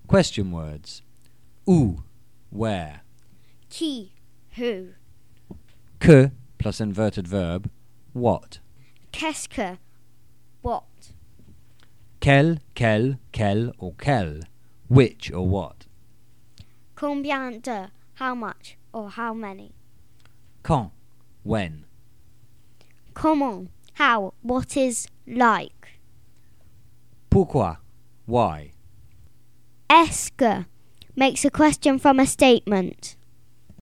Question words. Où, where. Qui, who. Que plus inverted verb, what. Qu'est-ce que, what. Quel, quel or quel, which or what. Combien de, how much or how many. Quand, when. Comment, how, what is, like. Pourquoi, why. Est-ce que makes a question from a statement.